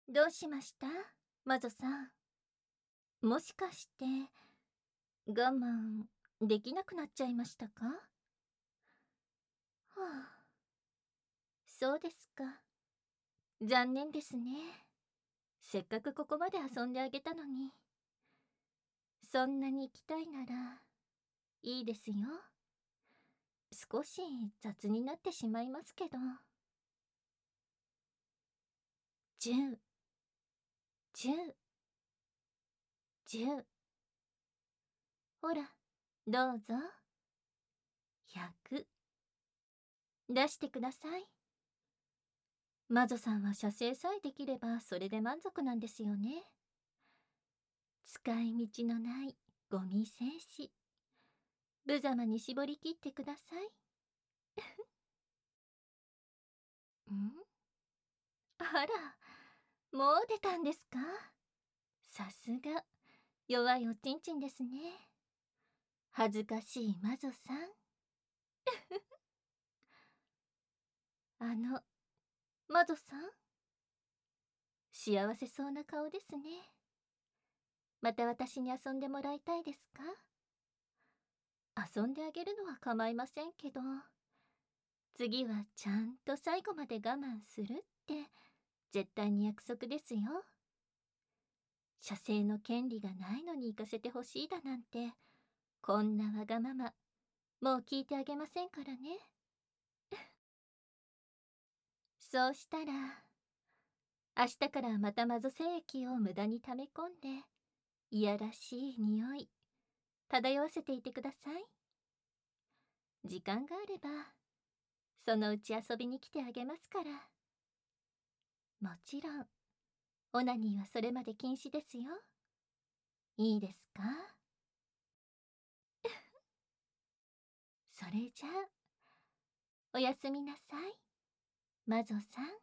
どうしましたマゾさん。もしかして、我慢できなくなっちゃいましたか？はあ、そうですか。残念ですね。せっかくここまで遊んであげたのに。そんなに行きたいなら、いいですよ。少し雑になってしまいますけど。10、10、10。ほら、どうぞ。100。出してください。マゾさんは射精さえできればそれで満足なんですよね。使い道のないゴミ精子。無様に絞り切ってください。んあら、もう出たんですか？さすが、弱いおちんちんですね。恥ずかしいマゾさん。マゾさん、幸せそうな顔ですね。また私に遊んでもらいたいですか？遊んであげるのは構いませんけど、次はちゃんと最後まで我慢するって絶対に約束ですよ。射精の権利がないのに行かせてほしいだなんて、こんなわがまま、もう聞いてあげませんからね。そうしたら、明日からまたマゾ精液を無駄に溜め込んで、いやらしい匂い、漂わせていてください。時間があれば、そのうち遊びに来てあげますから。もちろん、オナニーはそれまで禁止ですよ。いいですか？それじゃあ、おやすみなさい、マゾさん。